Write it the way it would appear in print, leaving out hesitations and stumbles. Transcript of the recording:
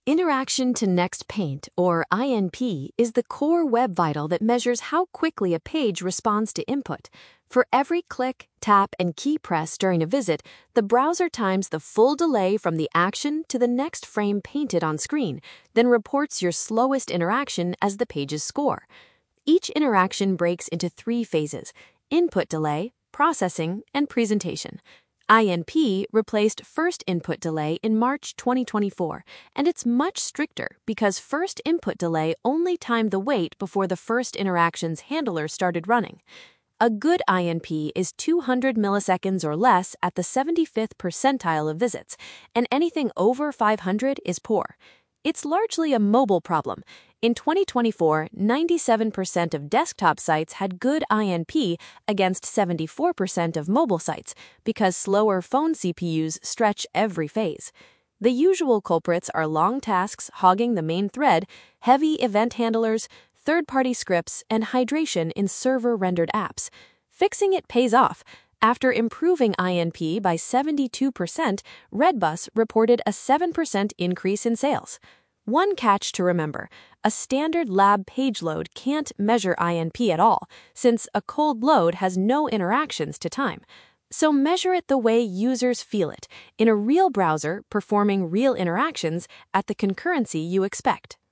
Interaction to Next Paint, or INP, is the core web vital that measures how quickly a page responds to input. For every click, tap, and key press during a visit, the browser times the full delay from the action to the next frame painted on screen, then reports your slowest interaction as the page's score. Each interaction breaks into 3 phases: input delay, processing, and presentation. INP replaced first input delay in March 2024, and it's much stricter because first input delay only timed the wait before the first interaction's handler started running. A good INP is 200 milliseconds or less at the 75th percentile of visits, and anything over 500 is poor. It's largely a mobile problem. In 2024, 97% of desktop sites had good INP against 74% of mobile sites because slower phone CPUs stretch every phase. The usual culprits are long tasks hogging the main thread, heavy event handlers, third-party scripts, and hydration in server-rendered apps. Fixing it pays off. After improving INP by 72%, Redbus reported a 7% increase in sales. One catch to remember: a standard lab page load can't measure INP at all, since a cold load has no interactions to time. So measure it the way users feel it, in a real browser performing real interactions at the concurrency you expect.